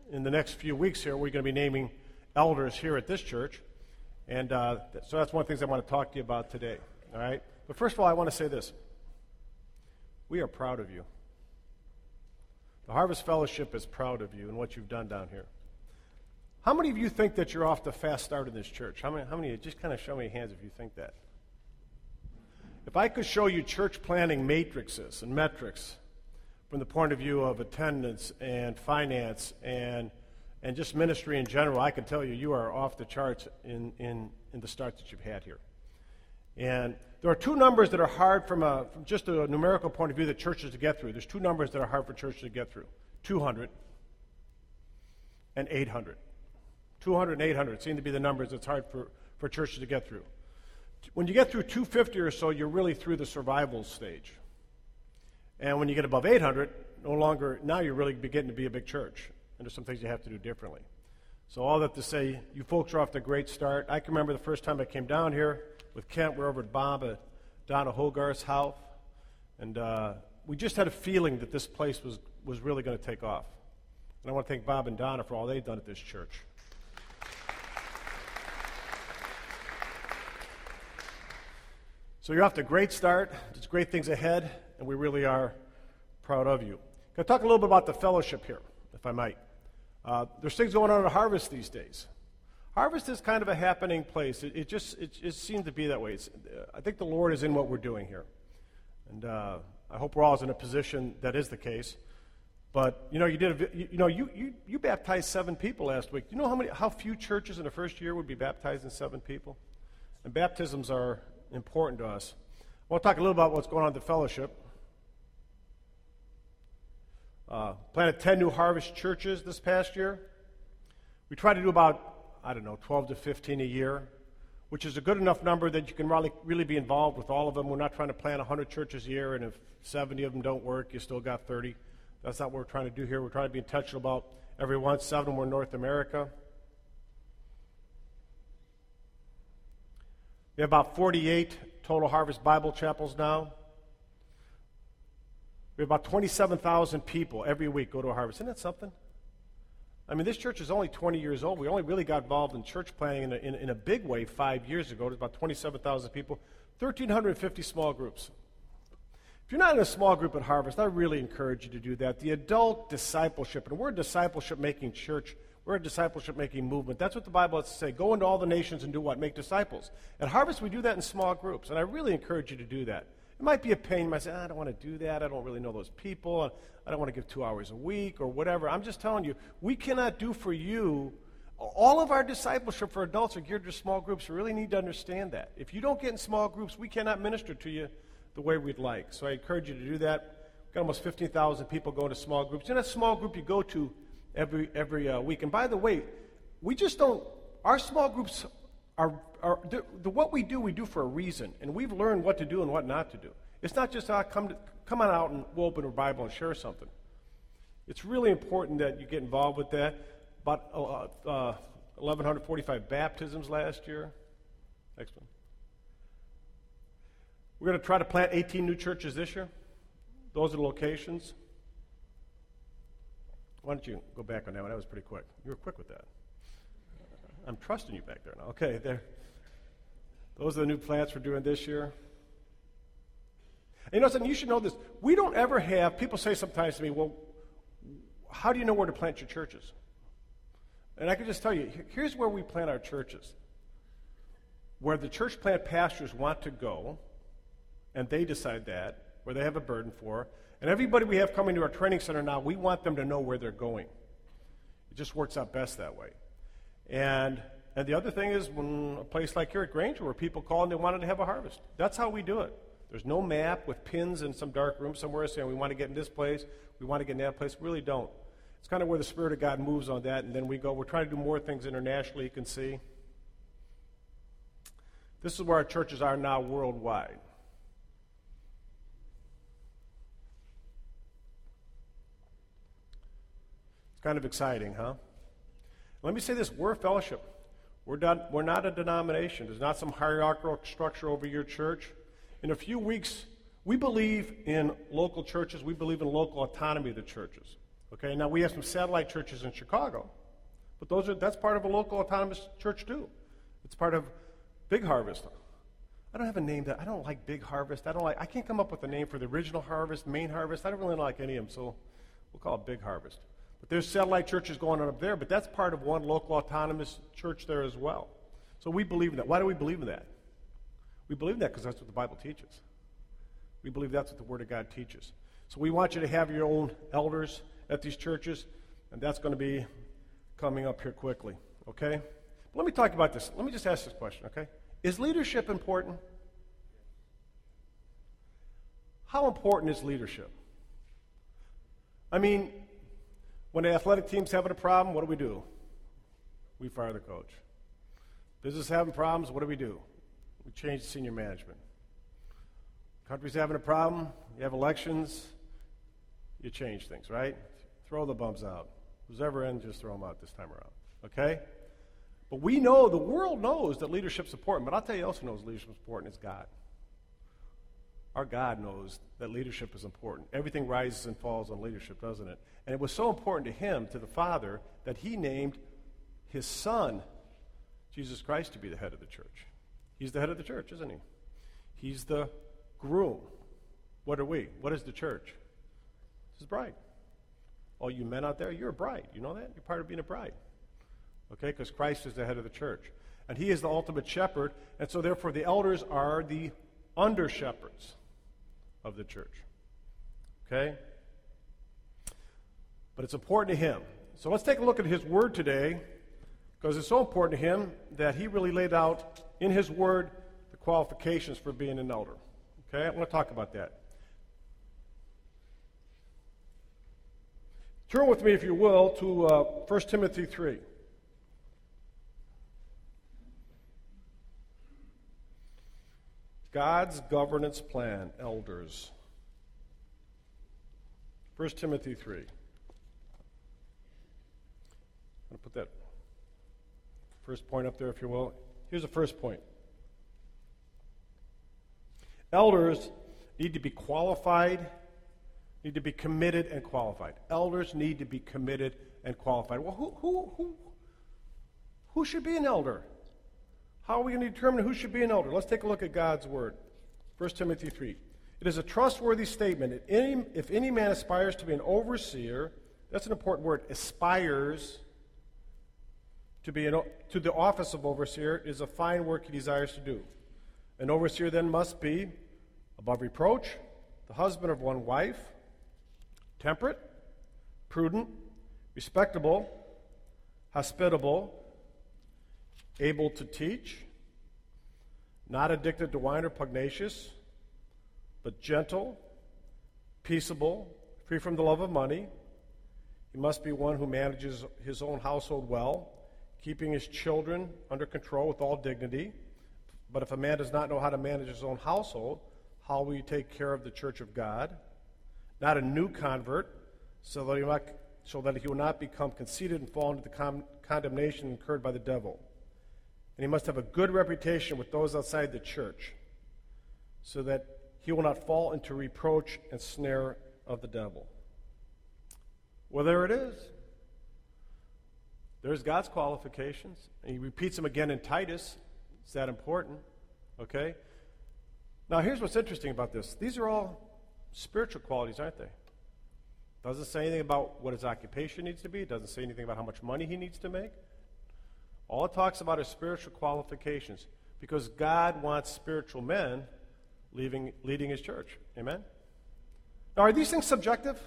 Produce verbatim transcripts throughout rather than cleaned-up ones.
in the next few weeks here, we're going to be naming elders here at this church. And uh, so that's one of the things I want to talk to you about today. All right? But first of all, I want to say this. We are proud of you. The Harvest Fellowship is proud of you and what you've done down here. How many of you think that you're off to a fast start in this church? How many, how many of you, just kind of show me your hands if you think that. If I could show you church planning matrices and metrics from the point of view of attendance and finance and and just ministry in general, I can tell you you are off the charts in, in, in the start that you've had here. And there are two numbers that are hard from, a, from just a numerical point of view that churches to get through. There's two numbers that are hard for churches to get through. two hundred and eight hundred. two hundred and eight hundred seem to be the numbers that's hard for, for churches to get through. When you get through two fifty or so, you're really through the survival stage. And when you get above eight hundred, no longer, now you're really beginning to be a big church. And there's some things you have to do differently. So all that to say, you folks are off to a great start. I can remember the first time I came down here with Kent. We're over at Bob at Donna Hogarth's house. And uh, we just had a feeling that this place was, was really going to take off. And I want to thank Bob and Donna for all they've done at this church. So you're off to a great start. There's great things ahead, and we really are proud of you. Can I talk a little bit about the fellowship here, if I might? Uh, there's things going on at Harvest these days. Harvest is kind of a happening place. It, it just it, it seems to be that way. It's, uh, I think the Lord is in what we're doing here. And uh, I hope we're all in a position that is the case. But, you know, you did a, you, you know, you, you, you baptized seven people last week. Do you know how many how few churches in the first year would be baptizing seven people? And baptisms are important to us. I want to talk a little about what's going on at the fellowship. Uh, planted ten new Harvest churches this past year. We try to do about, I don't know, twelve to fifteen a year, which is a good enough number that you can really, really be involved with all of them. We're not trying to plant one hundred churches a year, and if seventy of them don't work, you still got thirty. That's not what we're trying to do here. We're trying to be intentional about every one. Seven were in North America. We have about forty-eight total Harvest Bible chapels now. We have about twenty-seven thousand people every week go to a Harvest. Isn't that something? I mean, this church is only twenty years old. We only really got involved in church planning in a, in, in a big way five years ago. There's about twenty-seven thousand people, one thousand three hundred fifty small groups. If you're not in a small group at Harvest, I really encourage you to do that. The adult discipleship, and we're a discipleship-making church. We're a discipleship-making movement. That's what the Bible has to say. Go into all the nations and do what? Make disciples. At Harvest, we do that in small groups, and I really encourage you to do that. It might be a pain. You might say, I don't want to do that. I don't really know those people. I don't want to give two hours a week or whatever. I'm just telling you, we cannot do for you. All of our discipleship for adults are geared to small groups. You really need to understand that. If you don't get in small groups, we cannot minister to you the way we'd like. So I encourage you to do that. We've got almost fifteen thousand people going to small groups. In a small group you go to every every uh, week. And by the way, we just don't, our small groups are, are the, the, what we do, we do for a reason. And we've learned what to do and what not to do. It's not just, uh, come, to, come on out and we'll open a Bible and share something. It's really important that you get involved with that. About uh, uh, one thousand one hundred forty-five baptisms last year. Next one. We're going to try to plant eighteen new churches this year. Those are the locations. Why don't you go back on that one? That was pretty quick. You were quick with that. I'm trusting you back there now. Okay, there. Those are the new plants we're doing this year. And you know something? You should know this. We don't ever have, people say sometimes to me, well, how do you know where to plant your churches? And I can just tell you, here's where we plant our churches. Where the church plant pastors want to go, and they decide that, where they have a burden for. And everybody we have coming to our training center now, we want them to know where they're going. It just works out best that way. And and the other thing is when a place like here at Granger where people call and they wanted to have a harvest. That's how we do it. There's no map with pins in some dark room somewhere saying we want to get in this place, we want to get in that place. We really don't. It's kind of where the Spirit of God moves on that, and then we go. We're trying to do more things internationally, you can see. This is where our churches are now worldwide. It's kind of exciting, huh? Let me say this, we're a fellowship. We're not, we're not a denomination. There's not some hierarchical structure over your church. In a few weeks, we believe in local churches. We believe in local autonomy of the churches. Okay, now we have some satellite churches in Chicago, but those are that's part of a local autonomous church too. It's part of Big Harvest. I don't have a name that I don't like Big Harvest. I don't like. I can't come up with a name for the original Harvest, Main Harvest. I don't really like any of them, so we'll call it Big Harvest. But there's satellite churches going on up there, but that's part of one local autonomous church there as well. So we believe in that. Why do we believe in that? We believe in that because that's what the Bible teaches. We believe that's what the Word of God teaches. So we want you to have your own elders at these churches, and that's going to be coming up here quickly, okay? But let me talk about this. Let me just ask this question, okay? Is leadership important? How important is leadership? I mean, when the athletic team's having a problem, what do we do? We fire the coach. Business having problems, what do we do? We change senior management. Country's having a problem, you have elections, you change things, right? Throw the bums out. Who's ever in, just throw them out this time around, okay? But we know, the world knows that leadership's important, but I'll tell you else who knows leadership's important is God. Our God knows that leadership is important. Everything rises and falls on leadership, doesn't it? And it was so important to him, to the Father, that he named his Son, Jesus Christ, to be the head of the church. He's the head of the church, isn't he? He's the groom. What are we? What is the church? It's his bride. All you men out there, you're a bride. You know that? You're part of being a bride. Okay? Because Christ is the head of the church. And he is the ultimate shepherd, and so therefore the elders are the under-shepherds of the church. Okay? But it's important to him. So let's take a look at his word today, because it's so important to him that he really laid out in his word the qualifications for being an elder. Okay? I want to talk about that. Turn with me, if you will, to uh, First Timothy three. God's governance plan, elders. First Timothy three. I'm going to put that first point up there, if you will. Here's the first point. Elders need to be qualified, need to be committed and qualified. Elders need to be committed and qualified. Well, who who who who should be an elder? How are we going to determine who should be an elder? Let's take a look at God's word. First Timothy three. It is a trustworthy statement. If any, if any man aspires to be an overseer, that's an important word, aspires to be an, to the office of overseer is a fine work he desires to do. An overseer then must be above reproach, the husband of one wife, temperate, prudent, respectable, hospitable, able to teach, not addicted to wine or pugnacious, but gentle, peaceable, free from the love of money. He must be one who manages his own household well, keeping his children under control with all dignity. But if a man does not know how to manage his own household, how will he take care of the church of God? Not a new convert, so that he will not, so that he will not become conceited and fall into the con- condemnation incurred by the devil. And he must have a good reputation with those outside the church, so that he will not fall into reproach and snare of the devil. Well, there it is. There's God's qualifications. And he repeats them again in Titus. It's that important. Okay? Now, here's what's interesting about this. These are all spiritual qualities, aren't they? Doesn't say anything about what his occupation needs to be. It doesn't say anything about how much money he needs to make. All it talks about is spiritual qualifications, because God wants spiritual men leading, leading his church. Amen? Now, are these things subjective?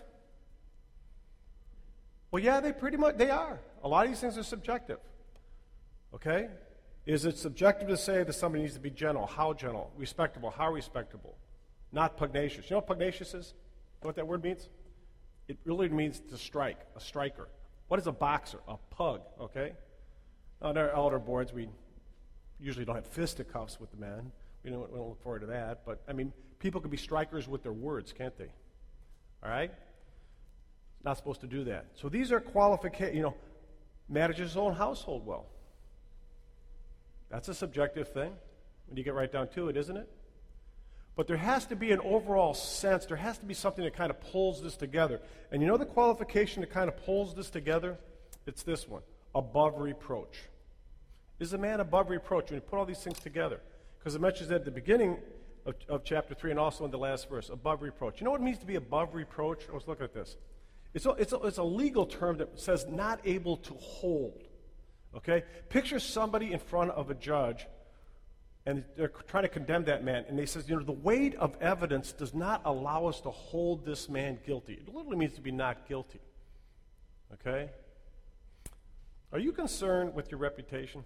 Well, yeah, they pretty much, they are. A lot of these things are subjective. Okay? Is it subjective to say that somebody needs to be gentle? How gentle? Respectable? How respectable? Not pugnacious. You know what pugnacious is? You know what that word means? It really means to strike, a striker. What is a boxer? A pug, okay? On our elder boards, we usually don't have fisticuffs with the men. We don't, we don't look forward to that. But, I mean, people can be strikers with their words, can't they? All right? Not supposed to do that. So these are qualifications, you know, manages his own household well. That's a subjective thing when you get right down to it, isn't it? But there has to be an overall sense. There has to be something that kind of pulls this together. And you know the qualification that kind of pulls this together? It's this one, above reproach. Is a man above reproach when you put all these things together? Because it mentions that at the beginning of, of chapter three and also in the last verse, above reproach. You know what it means to be above reproach? I was looking at this. It's a, it's a, it's a legal term that says not able to hold. Okay? Picture somebody in front of a judge, and they're trying to condemn that man, and they says, you know, the weight of evidence does not allow us to hold this man guilty. It literally means to be not guilty. Okay? Are you concerned with your reputation?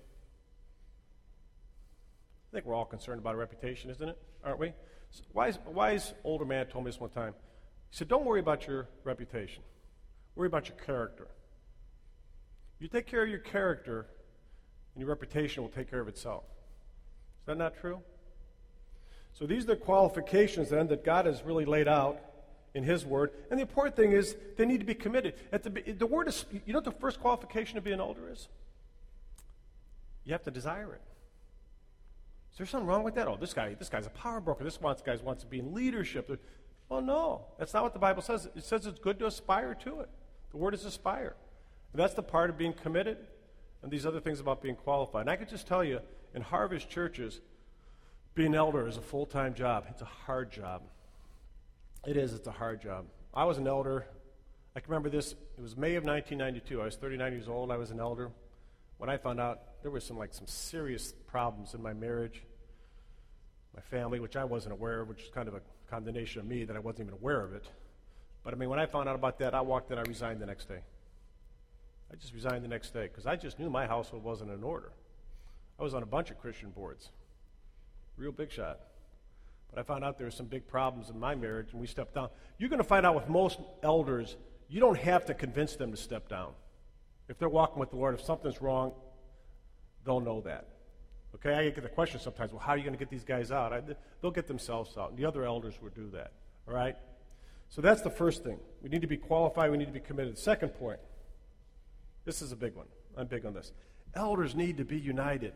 I think we're all concerned about our reputation, isn't it? Aren't we? So wise, a wise older man told me this one time. He said, don't worry about your reputation. Worry about your character. You take care of your character, and your reputation will take care of itself. Is that not true? So these are the qualifications, then, that God has really laid out in His Word. And the important thing is they need to be committed. At the, the word is, you know what the first qualification to be an elder is? You have to desire it. Is there something wrong with that? Oh, this guy, this guy's a power broker. This wants, guy wants to be in leadership. Oh, no. That's not what the Bible says. It says it's good to aspire to it. The word is aspire. And that's the part of being committed and these other things about being qualified. And I could just tell you, in Harvest churches, being an elder is a full-time job. It's a hard job. It is. It's a hard job. I was an elder. I can remember this. It was May of nineteen ninety-two. I was thirty-nine years old. I was an elder. When I found out there were some like some serious problems in my marriage, my family, which I wasn't aware of, which is kind of a condemnation of me that I wasn't even aware of it. But I mean, when I found out about that, I walked in, I resigned the next day. I just resigned the next day because I just knew my household wasn't in order. I was on a bunch of Christian boards, real big shot. But I found out there were some big problems in my marriage, and we stepped down. You're going to find out with most elders, you don't have to convince them to step down. If they're walking with the Lord, if something's wrong, they'll know that. Okay, I get the question sometimes, well, how are you going to get these guys out? I, they'll get themselves out, and the other elders will do that, all right? So that's the first thing. We need to be qualified. We need to be committed. The second point, this is a big one. I'm big on this. Elders need to be united.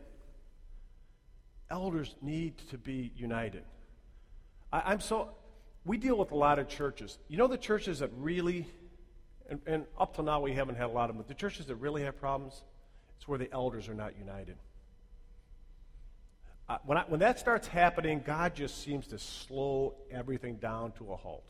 Elders need to be united. I, I'm so, we deal with a lot of churches. You know the churches that really, and, and up till now we haven't had a lot of them, but the churches that really have problems, it's where the elders are not united. Uh, when, I, when that starts happening, God just seems to slow everything down to a halt.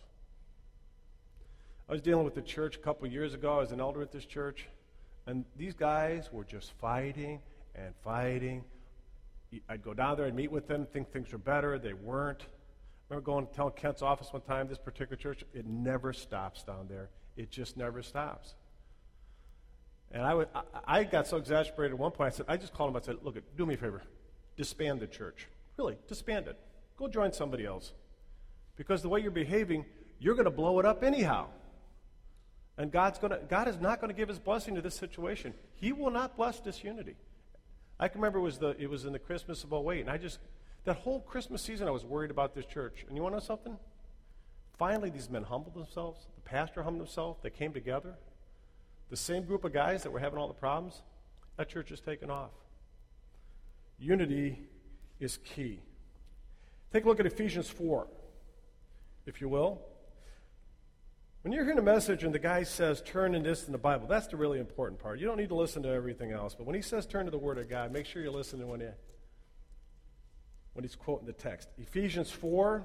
I was dealing with the church a couple of years ago. I was an elder at this church, and these guys were just fighting and fighting. I'd go down there and meet with them, think things were better. They weren't. I remember going to tell Kent's office one time, this particular church, it never stops down there. It just never stops. And I, would, I, I got so exasperated at one point, I said, I just called him, I said, look, do me a favor, disband the church. Really, disband it. Go join somebody else. Because the way you're behaving, you're going to blow it up anyhow. And God's going to, God is not going to give His blessing to this situation. He will not bless disunity. I can remember it was, the, it was in the Christmas of oh eight, and I just, that whole Christmas season I was worried about this church. And you want to know something? Finally, these men humbled themselves. The pastor humbled himself. They came together. The same group of guys that were having all the problems, that church has taken off. Unity is key. Take a look at Ephesians four, if you will. When you're hearing a message and the guy says, turn in this in the Bible, that's the really important part. You don't need to listen to everything else. But when he says turn to the Word of God, make sure you listen to when, he, when he's quoting the text. Ephesians four,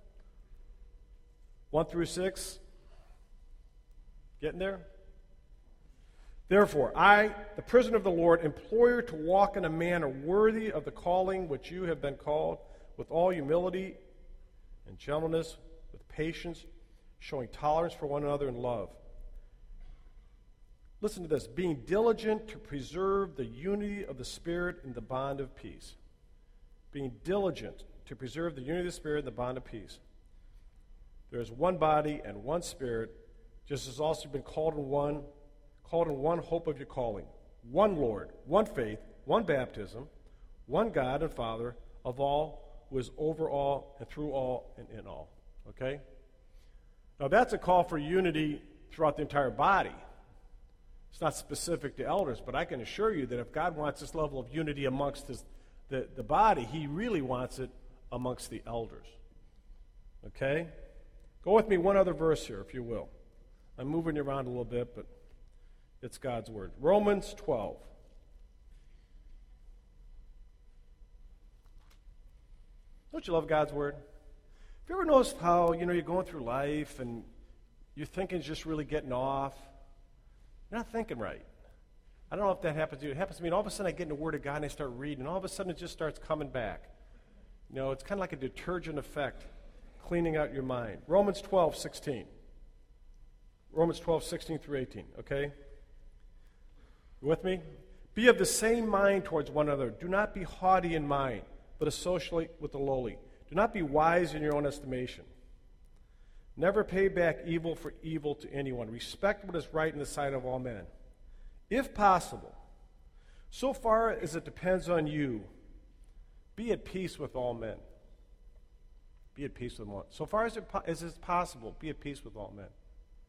one through six. Getting there? Therefore, I, the prisoner of the Lord, implore you to walk in a manner worthy of the calling which you have been called, with all humility and gentleness, with patience, showing tolerance for one another in love. Listen to this. Being diligent to preserve the unity of the Spirit in the bond of peace. Being diligent to preserve the unity of the Spirit in the bond of peace. There is one body and one Spirit, just as also been called in one, called in one hope of your calling. One Lord, one faith, one baptism, one God and Father of all, who is over all and through all and in all. Okay? Now that's a call for unity throughout the entire body. It's not specific to elders, but I can assure you that if God wants this level of unity amongst his, the, the body, He really wants it amongst the elders. Okay? Go with me one other verse here, if you will. I'm moving you around a little bit, but it's God's word. Romans twelve. Don't you love God's word? Have you ever noticed how, you know, you're going through life and your thinking's just really getting off? You're not thinking right. I don't know if that happens to you. It happens to me, and all of a sudden I get in the Word of God and I start reading, and all of a sudden it just starts coming back. You know, it's kind of like a detergent effect, cleaning out your mind. Romans twelve, sixteen. Romans twelve, sixteen through eighteen, okay? You with me? Be of the same mind towards one another. Do not be haughty in mind, but associate with the lowly. Do not be wise in your own estimation. Never pay back evil for evil to anyone. Respect what is right in the sight of all men. If possible, so far as it depends on you, be at peace with all men. Be at peace with all. So far as it as is possible, be at peace with all men.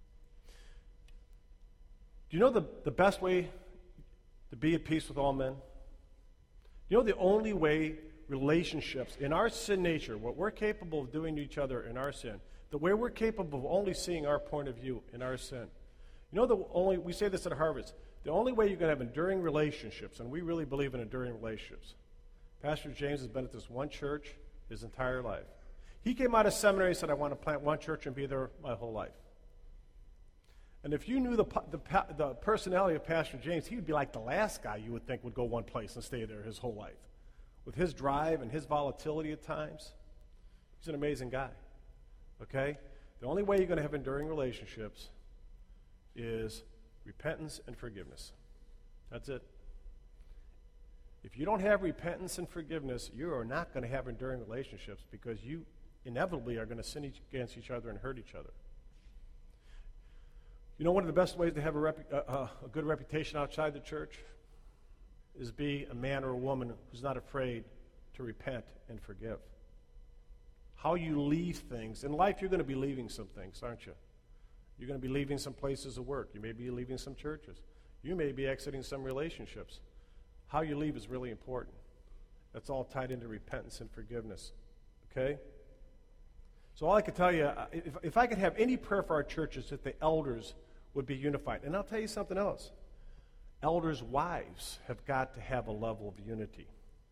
Do you know the, the best way to be at peace with all men? You know the only way relationships, in our sin nature, what we're capable of doing to each other in our sin, the way we're capable of only seeing our point of view in our sin. You know the only, we say this at Harvest, the only way you're going to have enduring relationships, and we really believe in enduring relationships. Pastor James has been at this one church his entire life. He came out of seminary and said, I want to plant one church and be there my whole life. And if you knew the, the, the personality of Pastor James, he would be like the last guy you would think would go one place and stay there his whole life. With his drive and his volatility at times, he's an amazing guy. Okay? The only way you're going to have enduring relationships is repentance and forgiveness. That's it. If you don't have repentance and forgiveness, you are not going to have enduring relationships because you inevitably are going to sin each, against each other and hurt each other. You know, one of the best ways to have a, rep, uh, a good reputation outside the church is be a man or a woman who's not afraid to repent and forgive. How you leave things. In life, you're going to be leaving some things, aren't you? You're going to be leaving some places of work. You may be leaving some churches. You may be exiting some relationships. How you leave is really important. That's all tied into repentance and forgiveness. Okay? So all I can tell you, if, if I could have any prayer for our churches, that the elders would be unified. And I'll tell you something else. Elders' wives have got to have a level of unity.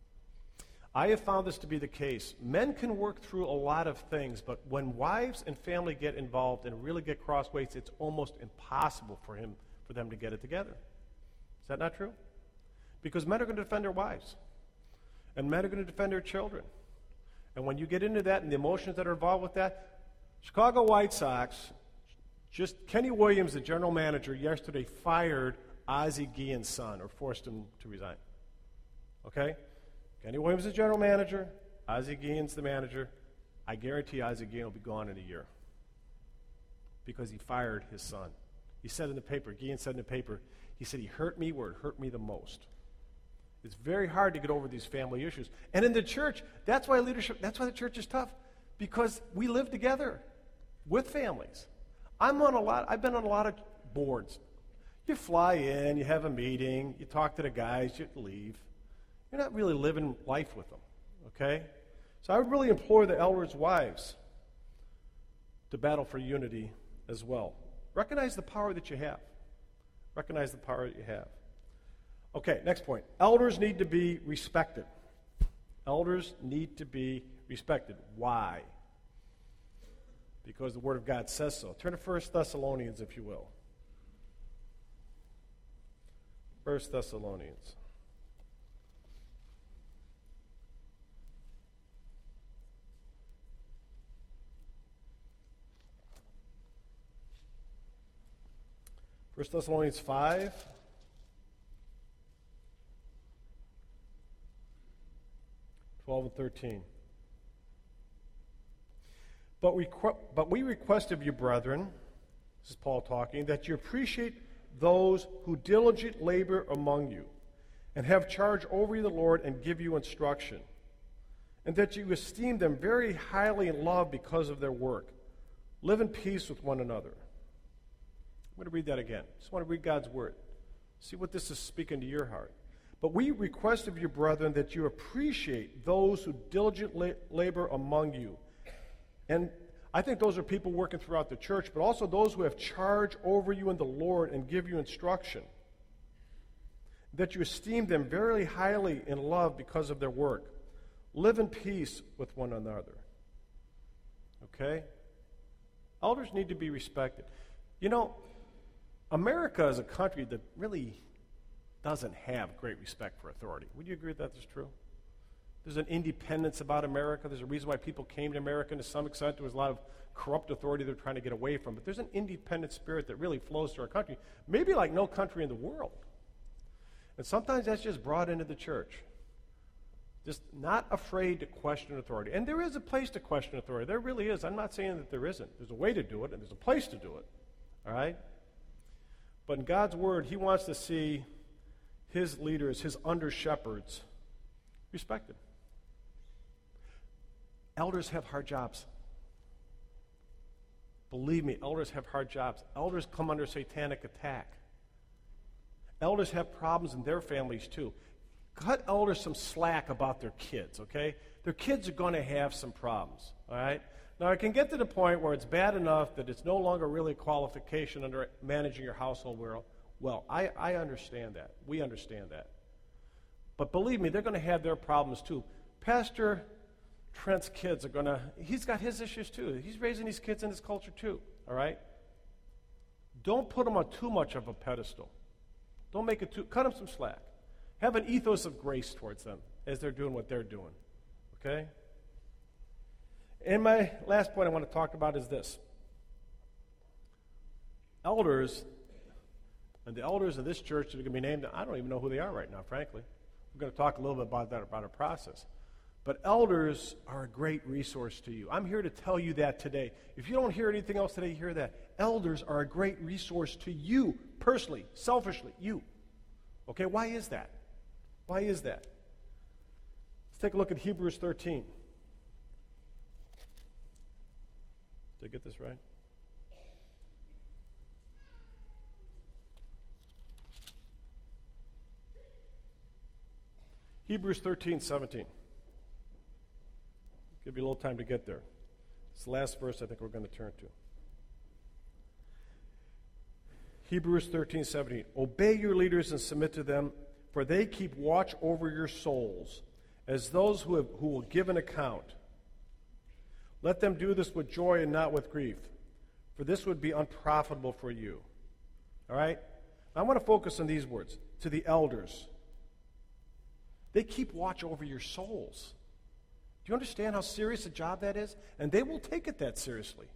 I have found this to be the case. Men can work through a lot of things, but when wives and family get involved and really get crossways, it's almost impossible for him, for them to get it together. Is that not true? Because men are going to defend their wives, and men are going to defend their children. And when you get into that and the emotions that are involved with that, Chicago White Sox, just Kenny Williams, the general manager, yesterday fired Ozzie Guillen's son, or forced him to resign. Okay? Kenny Williams is the general manager. Ozzie Guillen's the manager. I guarantee Ozzie Guillen will be gone in a year because he fired his son. He said in the paper, Guillen said in the paper, he said, he hurt me where it hurt me the most. It's very hard to get over these family issues. And in the church, that's why leadership, that's why the church is tough, because we live together with families. I'm on a lot, I've been on a lot of boards. You fly in, you have a meeting, you talk to the guys, you leave. You're not really living life with them, okay? So I would really implore the elders' wives to battle for unity as well. Recognize the power that you have. Recognize the power that you have. Okay, next point. Elders need to be respected. Elders need to be respected. Why? Because the Word of God says so. Turn to First Thessalonians, if you will. First Thessalonians. First Thessalonians five. twelve and thirteen. But we, but we request of you, brethren, this is Paul talking, that you appreciate those who diligent labor among you, and have charge over you the Lord, and give you instruction, and that you esteem them very highly in love because of their work. Live in peace with one another. I'm going to read that again. Just want to read God's word. See what this is speaking to your heart. But we request of you, brethren, that you appreciate those who diligently labor among you, and I think those are people working throughout the church, but also those who have charge over you in the Lord and give you instruction. That you esteem them very highly in love because of their work. Live in peace with one another. Okay? Elders need to be respected. You know, America is a country that really doesn't have great respect for authority. Would you agree that that's true? There's an independence about America. There's a reason why people came to America, and to some extent there was a lot of corrupt authority they're trying to get away from. But there's an independent spirit that really flows through our country, maybe like no country in the world. And sometimes that's just brought into the church. Just not afraid to question authority. And there is a place to question authority. There really is. I'm not saying that there isn't. There's a way to do it, and there's a place to do it. All right? But in God's Word, He wants to see His leaders, His under-shepherds, respected. Elders have hard jobs. Believe me, elders have hard jobs. Elders come under satanic attack. Elders have problems in their families too. Cut elders some slack about their kids, okay? Their kids are going to have some problems, all right? Now, it can get to the point where it's bad enough that it's no longer really a qualification under managing your household well. Well, I, I understand that. We understand that. But believe me, they're going to have their problems too. Pastor Trent's kids are going to, he's got his issues too. He's raising these kids in his culture too, all right? Don't put them on too much of a pedestal. Don't make it too, cut them some slack. Have an ethos of grace towards them as they're doing what they're doing, okay? And my last point I want to talk about is this. Elders, and the elders of this church that are going to be named, I don't even know who they are right now, frankly. We're going to talk a little bit about that, about our process. But elders are a great resource to you. I'm here to tell you that today. If you don't hear anything else today, hear that. Elders are a great resource to you, personally, selfishly, you. Okay, why is that? Why is that? Let's take a look at Hebrews thirteen. Did I get this right? Hebrews thirteen, seventeen. Give you a little time to get there. It's the last verse I think we're going to turn to. Hebrews thirteen, seventeen. Obey your leaders and submit to them, for they keep watch over your souls, as those who, have, who will give an account. Let them do this with joy and not with grief, for this would be unprofitable for you. All right? I want to focus on these words. To the elders. They keep watch over your souls. Do you understand how serious a job that is? And they will take it that seriously.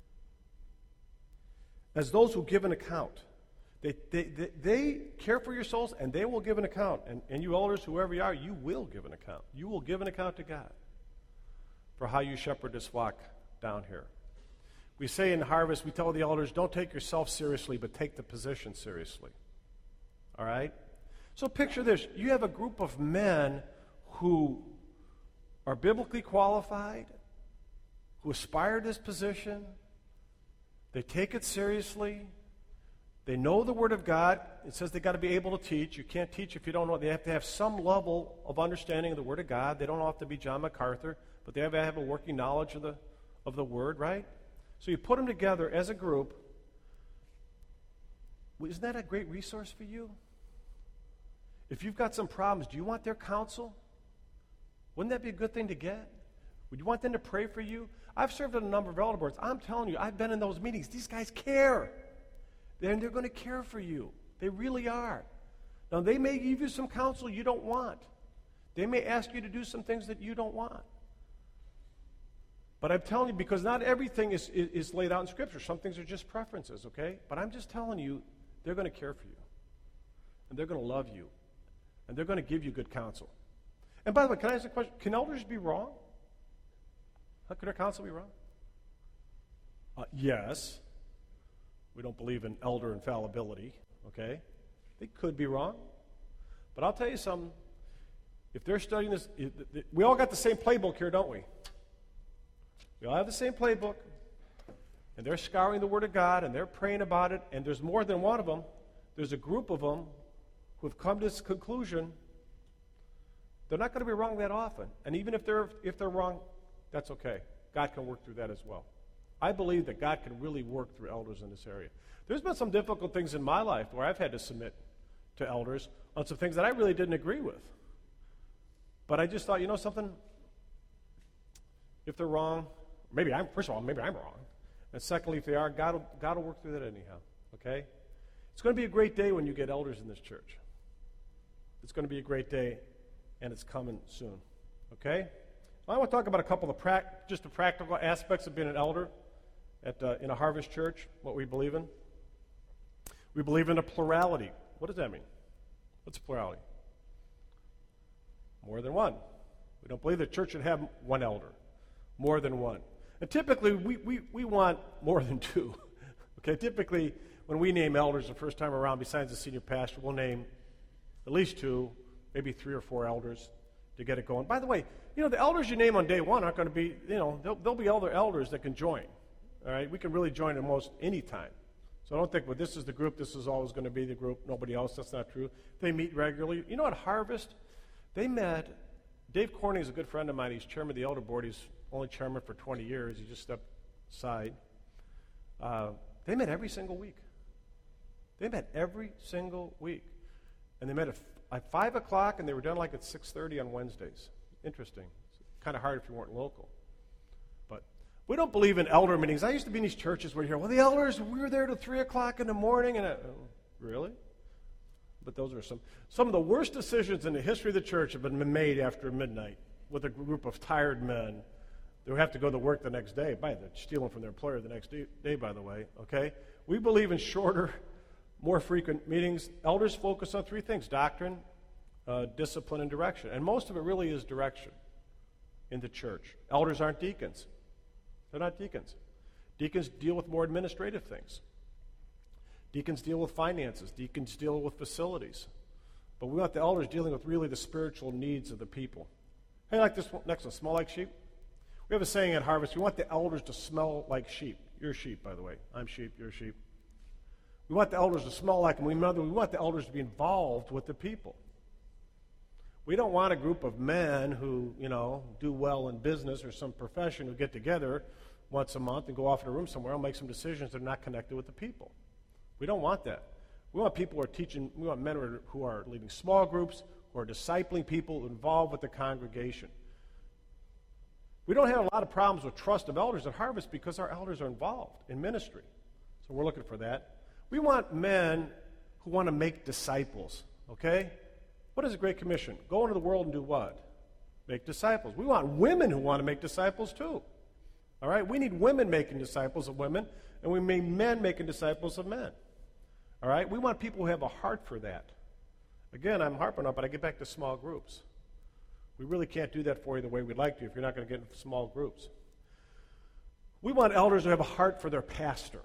As those who give an account. They, they, they, they care for your souls, and they will give an account. And, and you elders, whoever you are, you will give an account. You will give an account to God for how you shepherd this flock down here. We say in Harvest, we tell the elders, don't take yourself seriously, but take the position seriously. All right? So picture this. You have a group of men who are biblically qualified, who aspire to this position. They take it seriously. They know the Word of God. It says they've got to be able to teach. You can't teach if you don't know. They have to have some level of understanding of the Word of God. They don't have to be John MacArthur, but they have to have a working knowledge of the, of the Word, right? So you put them together as a group. Isn't that a great resource for you? If you've got some problems, do you want their counsel? Wouldn't that be a good thing to get? Would you want them to pray for you? I've served on a number of elder boards. I'm telling you, I've been in those meetings. These guys care. And they're going to care for you. They really are. Now, they may give you some counsel you don't want. They may ask you to do some things that you don't want. But I'm telling you, because not everything is, is, is laid out in Scripture. Some things are just preferences, okay? But I'm just telling you, they're going to care for you. And they're going to love you. And they're going to give you good counsel. And by the way, can I ask a question? Can elders be wrong? How could our counsel be wrong? Uh, yes. We don't believe in elder infallibility, okay? They could be wrong. But I'll tell you something. If they're studying this, we all got the same playbook here, don't we? We all have the same playbook. And they're scouring the Word of God, and they're praying about it, and there's more than one of them. There's a group of them who have come to this conclusion. They're not going to be wrong that often. And even if they're if they're wrong, that's okay. God can work through that as well. I believe that God can really work through elders in this area. There's been some difficult things in my life where I've had to submit to elders on some things that I really didn't agree with. But I just thought, you know something? If they're wrong, maybe I'm, first of all, maybe I'm wrong. And secondly, if they are, God will, God will work through that anyhow, okay? It's going to be a great day when you get elders in this church. It's going to be a great day, and it's coming soon, okay? Well, I want to talk about a couple of pra- just the practical aspects of being an elder at uh, in a Harvest Church, what we believe in. We believe in a plurality. What does that mean? What's a plurality? More than one. We don't believe the church should have one elder. More than one. And typically, we, we, we want more than two. Okay, typically, when we name elders the first time around, besides the senior pastor, we'll name at least two, maybe three or four elders to get it going. By the way, you know, the elders you name on day one aren't going to be, you know, there'll, there'll be other elders that can join. All right, we can really join at most any time. So I don't think, well, this is the group, this is always going to be the group, nobody else. That's not true. They meet regularly. You know, at Harvest, they met, Dave Corning is a good friend of mine. He's chairman of the elder board. He's only chairman for twenty years. He just stepped aside. Uh, they met every single week. They met every single week. And they met at, f- at five o'clock, and they were done like at six thirty on Wednesdays. Interesting. It's kind of hard if you weren't local. But we don't believe in elder meetings. I used to be in these churches where you hear, well, the elders, we were there till three o'clock in the morning. And I, oh, really? But those are some, some of the worst decisions in the history of the church have been made after midnight with a group of tired men. They have to go to work the next day. By they're stealing from their employer the next day, day, by the way. Okay? We believe in shorter, more frequent meetings. Elders focus on three things: doctrine, uh, discipline, and direction. And most of it really is direction in the church. Elders aren't deacons. They're not deacons. Deacons deal with more administrative things. Deacons deal with finances. Deacons deal with facilities. But we want the elders dealing with really the spiritual needs of the people. Hey, like this one, next one, smell like sheep. We have a saying at Harvest, we want the elders to smell like sheep. You're sheep, by the way. I'm sheep, you're sheep. We want the elders to smell like them. We want the elders to be involved with the people. We don't want a group of men who, you know, do well in business or some profession who get together once a month and go off in a room somewhere and make some decisions that are not connected with the people. We don't want that. We want people who are teaching, we want men who are, who are leading small groups, who are discipling people involved with the congregation. We don't have a lot of problems with trust of elders at Harvest because our elders are involved in ministry. So we're looking for that. We want men who want to make disciples, okay? What is the Great Commission? Go into the world and do what? Make disciples. We want women who want to make disciples too. All right? We need women making disciples of women, and we need men making disciples of men. All right? We want people who have a heart for that. Again, I'm harping on, but I get back to small groups. We really can't do that for you the way we'd like to if you're not going to get in small groups. We want elders who have a heart for their pastor.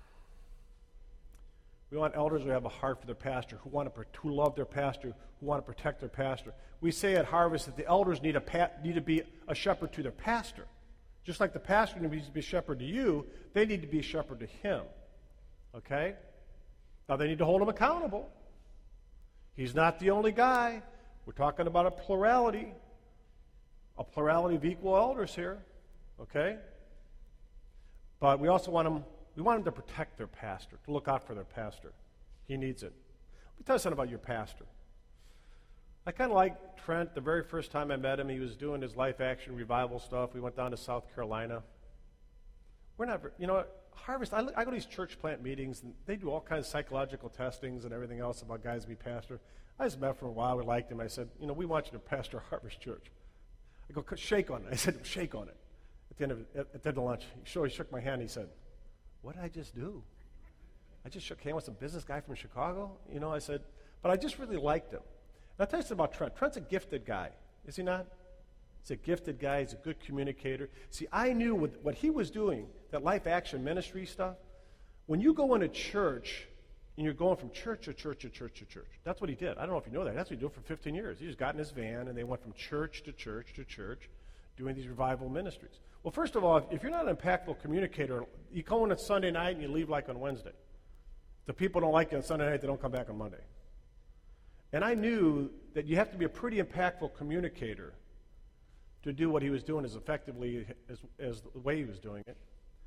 We want elders who have a heart for their pastor, who want to who love their pastor, who want to protect their pastor. We say at Harvest that the elders need a pa- need to be a shepherd to their pastor. Just like the pastor needs to be a shepherd to you, they need to be a shepherd to him. Okay? Now they need to hold him accountable. He's not the only guy. We're talking about a plurality. A plurality of equal elders here, okay? But we also want them, we want them to protect their pastor, to look out for their pastor. He needs it. Let me tell you something about your pastor. I kind of like Trent. The very first time I met him, he was doing his Life Action Revival stuff. We went down to South Carolina. We're not, you know, Harvest, I, I go to these church plant meetings, and they do all kinds of psychological testings and everything else about guys to be pastor. I just met for a while. We liked him. I said, you know, we want you to pastor Harvest Church. I go, shake on it. I said, shake on it. At the end of, at, at the end of lunch, he, showed, he shook my hand. He said, what did I just do? I just shook hands with some business guy from Chicago. You know, I said, but I just really liked him. And I'll tell you something about Trent. Trent's a gifted guy. Is he not? He's a gifted guy. He's a good communicator. See, I knew with what he was doing, that Life Action Ministry stuff, when you go into church, and you're going from church to church to church to church. That's what he did. I don't know if you know that. That's what he did for fifteen years. He just got in his van, and they went from church to church to church doing these revival ministries. Well, first of all, if you're not an impactful communicator, you come in on Sunday night and you leave like on Wednesday. The people don't like you on Sunday night, they don't come back on Monday. And I knew that you have to be a pretty impactful communicator to do what he was doing as effectively as, as the way he was doing it.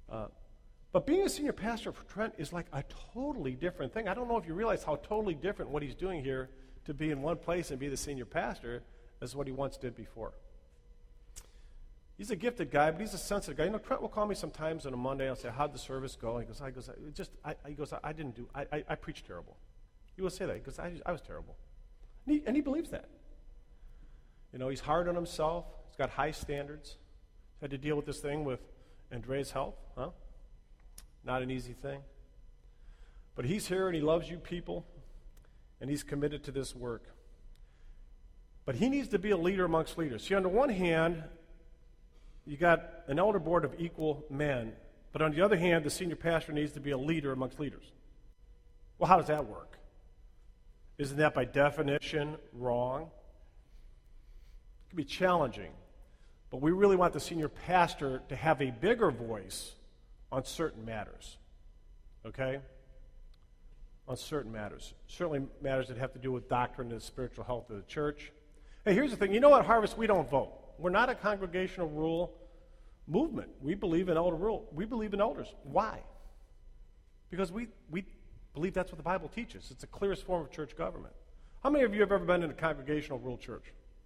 Uh, but being a senior pastor for Trent is like a totally different thing. I don't know if you realize how totally different what he's doing here to be in one place and be the senior pastor as what he once did before. He's a gifted guy, but he's a sensitive guy. You know, Trent will call me sometimes on a Monday. I'll say, "How'd the service go?" He goes, "I goes, I just, I, he goes, I, I didn't do, I, I, I preached terrible." He will say that because I, I was terrible, and he, and he believes that. You know, he's hard on himself. He's got high standards. He's had to deal with this thing with Andrea's health, huh? Not an easy thing. But he's here and he loves you people, and he's committed to this work. But he needs to be a leader amongst leaders. See, on the one hand, you got an elder board of equal men, but on the other hand, the senior pastor needs to be a leader amongst leaders. Well, how does that work? Isn't that by definition wrong? It can be challenging, but we really want the senior pastor to have a bigger voice on certain matters, okay? On certain matters. Certainly matters that have to do with doctrine and the spiritual health of the church. Hey, here's the thing. You know what, Harvest? We don't vote. We're not a congregational rule movement. We believe in elder rule. We believe in elders. Why? Because we, we believe that's what the Bible teaches. It's the clearest form of church government. How many of you have ever been in a congregational rule church?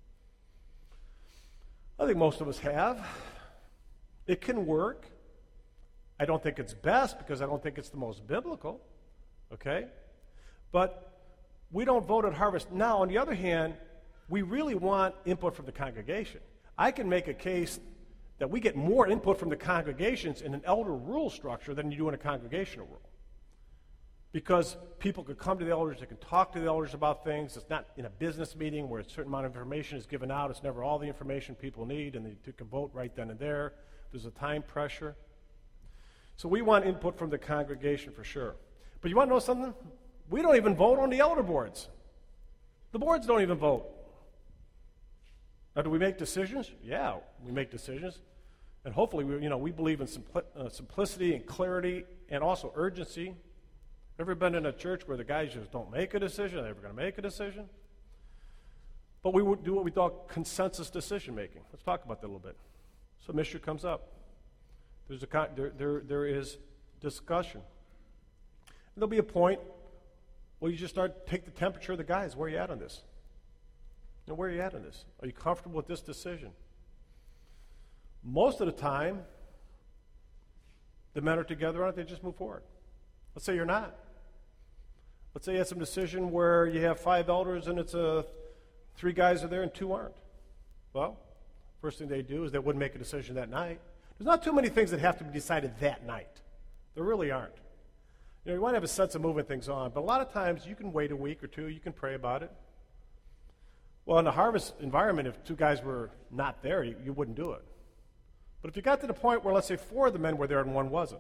I think most of us have. It can work. I don't think it's best because I don't think it's the most biblical, okay? But we don't vote at Harvest. Now, on the other hand, we really want input from the congregation. I can make a case that we get more input from the congregations in an elder rule structure than you do in a congregational rule. Because people could come to the elders, they can talk to the elders about things. It's not in a business meeting where a certain amount of information is given out. It's never all the information people need, and they can vote right then and there. There's a time pressure. So we want input from the congregation for sure. But you want to know something? We don't even vote on the elder boards. The boards don't even vote. Now, do we make decisions? Yeah, we make decisions. And hopefully, we, you know, we believe in simpli- uh, simplicity and clarity and also urgency. Ever been in a church where the guys just don't make a decision? Are they ever going to make a decision? But we would do what we call consensus decision making. Let's talk about that a little bit. So, issue comes up. There's a con- there, there there is discussion. And there'll be a point where you just start take the temperature of the guys. Where are you at on this? You know, where are you at on this? Are you comfortable with this decision? Most of the time, the men are together on it. They just move forward. Let's say you're not. Let's say you had some decision where you have five elders and it's a three guys are there and two aren't. Well, first thing they do is they wouldn't make a decision that night. There's not too many things that have to be decided that night. There really aren't. You know, you want to have a sense of moving things on, but a lot of times you can wait a week or two, you can pray about it. Well, in the Harvest environment, if two guys were not there, you, you wouldn't do it. But if you got to the point where, let's say, four of the men were there and one wasn't,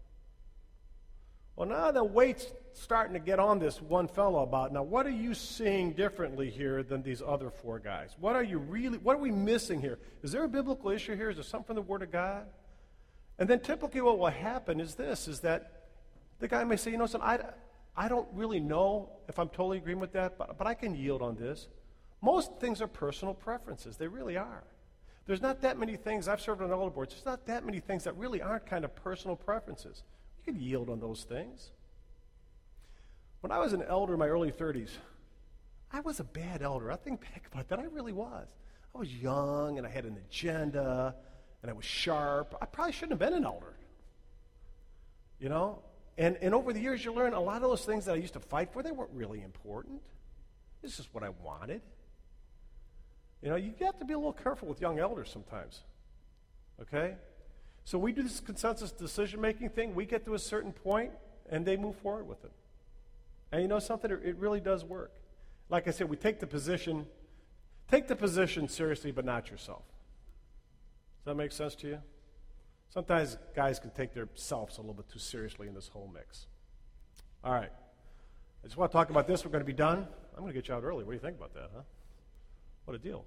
well, now the weight's starting to get on this one fellow about, now what are you seeing differently here than these other four guys? What are you really, what are we missing here? Is there a biblical issue here? Is there something from the Word of God? And then typically what will happen is this, is that the guy may say, you know, son, I, I don't really know if I'm totally agreeing with that, but, but I can yield on this. Most things are personal preferences. They really are. There's not that many things, I've served on elder boards, there's not that many things that really aren't kind of personal preferences. You can yield on those things. When I was an elder in my early thirties, I was a bad elder. I think back about that, I really was. I was young, and I had an agenda, and I was sharp. I probably shouldn't have been an elder. You know? And, and over the years, you learn a lot of those things that I used to fight for, they weren't really important. It's just what I wanted. You know, you have to be a little careful with young elders sometimes. Okay? So we do this consensus decision-making thing. We get to a certain point, and they move forward with it. And you know something? It really does work. Like I said, we take the position, take the position seriously, but not yourself. Does that make sense to you? Sometimes guys can take their selves a little bit too seriously in this whole mix. All right. I just want to talk about this. We're going to be done. I'm going to get you out early. What do you think about that, huh? What a deal.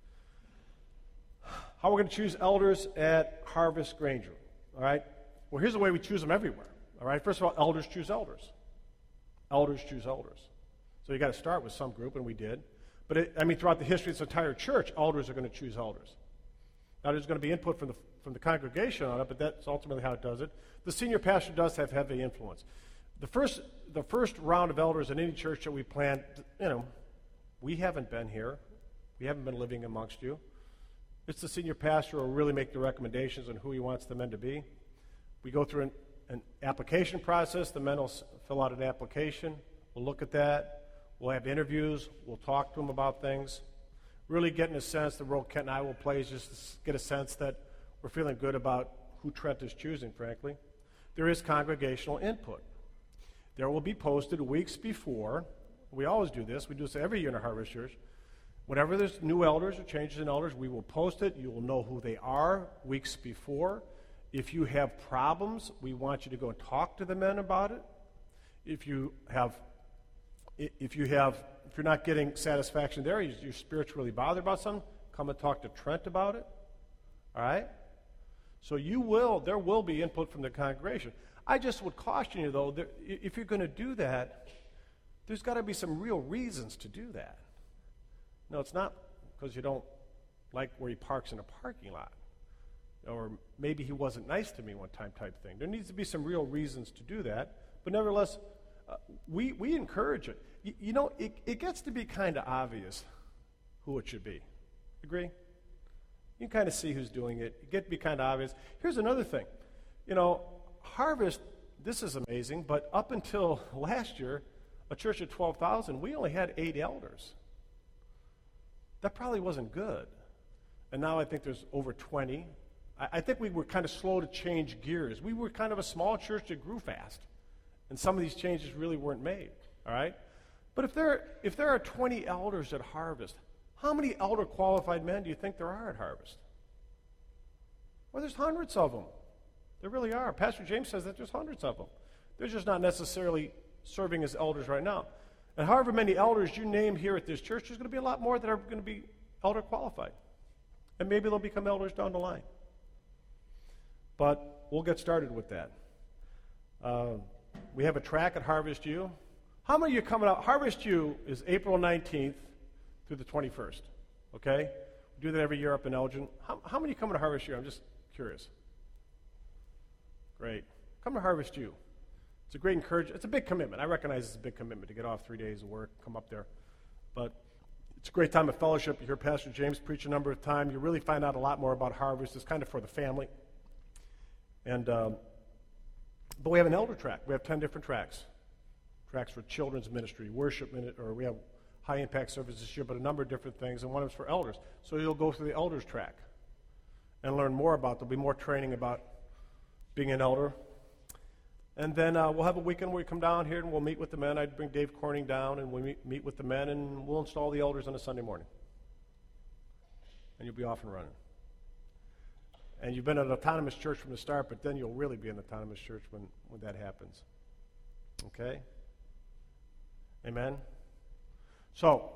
How we're going to choose elders at Harvest Granger. All right? Well, here's the way we choose them everywhere. All right? First of all, elders choose elders. Elders choose elders. So you got to start with some group, and we did. But, it, I mean, throughout the history of this entire church, elders are going to choose elders. Now, there's going to be input from the from the congregation on it, but that's ultimately how it does it. The senior pastor does have heavy influence. The first, the first round of elders in any church that we plant, you know, we haven't been here. We haven't been living amongst you. It's the senior pastor who will really make the recommendations on who he wants the men to be. We go through an, an application process. The men will s- fill out an application. We'll look at that. We'll have interviews. We'll talk to them about things. Really getting a sense, the role Kent and I will play is just to get a sense that we're feeling good about who Trent is choosing, frankly. There is congregational input. There will be posted weeks before. We always do this. We do this every year in our Harvest Church. Whenever there's new elders or changes in elders, we will post it. You will know who they are weeks before. If you have problems, we want you to go and talk to the men about it. If you have, if you have, if you're not getting satisfaction there, you're spiritually bothered about something, come and talk to Trent about it. All right? So you will, there will be input from the congregation. I just would caution you, though, that if you're going to do that, there's got to be some real reasons to do that. No, it's not because you don't like where he parks in a parking lot. Or maybe he wasn't nice to me one time type thing. There needs to be some real reasons to do that. But nevertheless, uh, we, we encourage it. You, you know, it, it gets to be kind of obvious who it should be. Agree? You can kind of see who's doing it. It gets to be kind of obvious. Here's another thing. You know, Harvest, this is amazing, but up until last year, a church of twelve thousand, we only had eight elders. That probably wasn't good. And now I think there's over twenty. I, I think we were kind of slow to change gears. We were kind of a small church that grew fast. And some of these changes really weren't made. All right? But if there, if there are twenty elders at Harvest, how many elder qualified men do you think there are at Harvest? Well, there's hundreds of them. There really are. Pastor James says that there's hundreds of them. They're just not necessarily serving as elders right now. And however many elders you name here at this church, there's going to be a lot more that are going to be elder qualified. And maybe they'll become elders down the line. But we'll get started with that. Uh, we have a track at Harvest U. How many of you are coming out? Harvest U is April nineteenth through the twenty-first. Okay? We do that every year up in Elgin. How, how many come to Harvest U? I'm just curious. Great. Come to Harvest U. It's a great encouragement. It's a big commitment. I recognize it's a big commitment to get off three days of work, come up there. But it's a great time of fellowship. You hear Pastor James preach a number of times. You really find out a lot more about Harvest. It's kind of for the family. And um, but we have an elder track. We have ten different tracks. Tracks for children's ministry, worship, minute, or we have high impact service this year, but a number of different things, and one is for elders. So you'll go through the elders track and learn more about. There'll be more training about being an elder. And then uh, we'll have a weekend where we come down here and we'll meet with the men. I'd bring Dave Corning down and we'll meet, meet with the men and we'll install the elders on a Sunday morning. And you'll be off and running. And you've been an autonomous church from the start, but then you'll really be an autonomous church when, when that happens. Okay? Amen? So,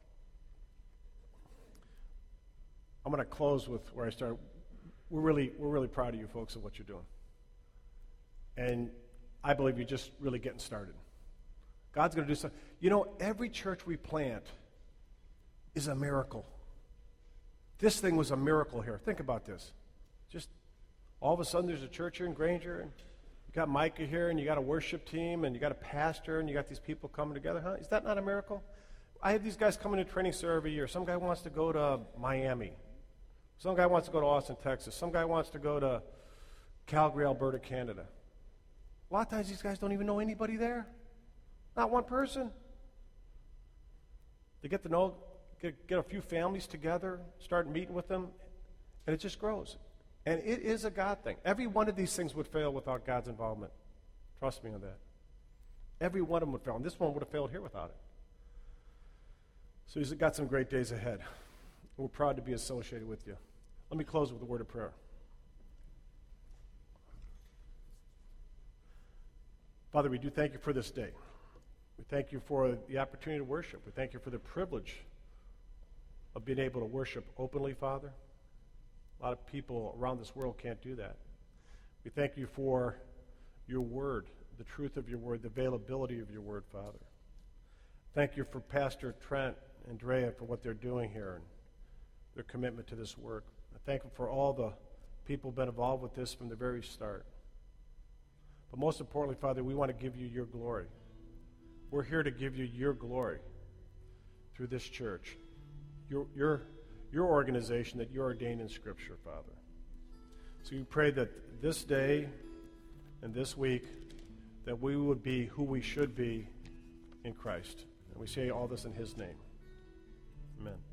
I'm going to close with where I started. We're really, we're really proud of you folks of what you're doing. And I believe you're just really getting started. God's going to do something. You know, every church we plant is a miracle. This thing was a miracle here. Think about this. Just all of a sudden there's a church here in Granger, and you got Micah here, and you got a worship team, and you got a pastor, and you got these people coming together. Huh? Is that not a miracle? I have these guys coming to training center every year. Some guy wants to go to Miami. Some guy wants to go to Austin, Texas. Some guy wants to go to Calgary, Alberta, Canada. A lot of times these guys don't even know anybody there. Not one person. They get to know, get, get a few families together, start meeting with them, and it just grows. And it is a God thing. Every one of these things would fail without God's involvement. Trust me on that. Every one of them would fail. And this one would have failed here without it. So he's got some great days ahead. We're proud to be associated with you. Let me close with a word of prayer. Father, we do thank you for this day. We thank you for the opportunity to worship. We thank you for the privilege of being able to worship openly, Father. A lot of people around this world can't do that. We thank you for your word, the truth of your word, the availability of your word, Father. Thank you for Pastor Trent and Drea for what they're doing here and their commitment to this work. I thank you for all the people have been involved with this from the very start. But most importantly, Father, we want to give you your glory. We're here to give you your glory through this church, your, your, your organization that you ordained in Scripture, Father. So we pray that this day and this week that we would be who we should be in Christ. And we say all this in his name. Amen.